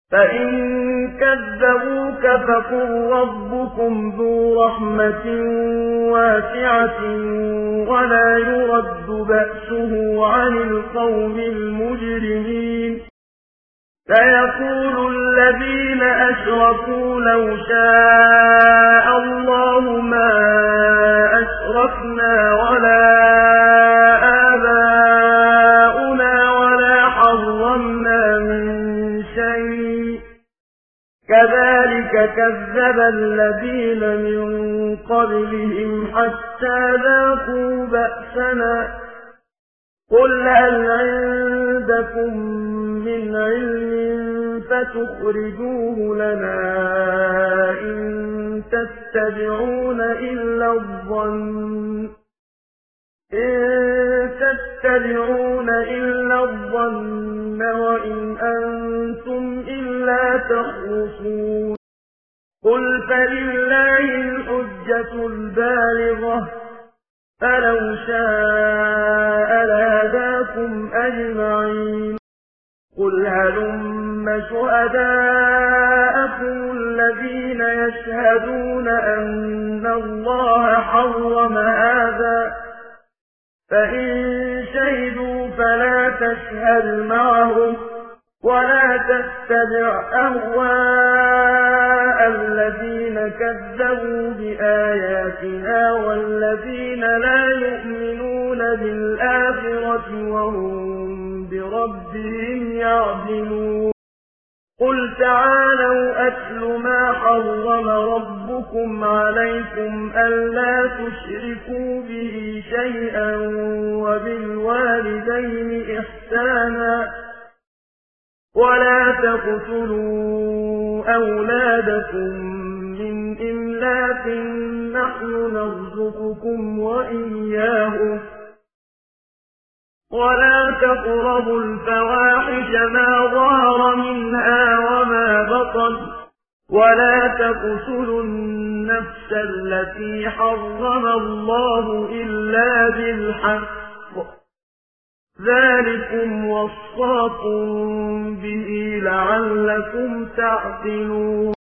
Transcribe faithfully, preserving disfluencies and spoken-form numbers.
فإن كذبوك فقل ربكم ذو رحمة واسعة ولا يرد بأسه عن القوم المجرمين. سيقول الذين أشركوا لو شاء الله ما أشركنا ولا آباؤنا ولا حرمنا من شيء كذلك كذب الذين من قبلهم حتى ذاقوا بأسنا. قل هل عندكم من علم فتخرجوه لنا إن تتبعون إلا الظن إن تتبعون إلا الظن وإن أنتم إلا تخرصون. قل فلله الحجة البالغة فلو شاء لهداكم أجمعين. قل هلم شهداءكم الذين يشهدون أن الله حرم هذا فإن شهدوا فلا تشهد معهم ولا تتبع أهواء الذين كذبوا بآياتنا والذين لا يؤمنون بالآخرة وهم بربهم يعدلون. قل تعالوا أتل ما حرم ربكم عليكم ألا تشركوا به شيئا وبالوالدين إحسانا ولا تقتلوا أولادكم من إملاق نحن نرزقكم وإياهم ولا تقربوا الفواحش ما ظهر منها وما بطن ولا تقتلوا النفس التي حرم الله إلا بالحق ذلكم وصاكم به لعلكم تعقلون.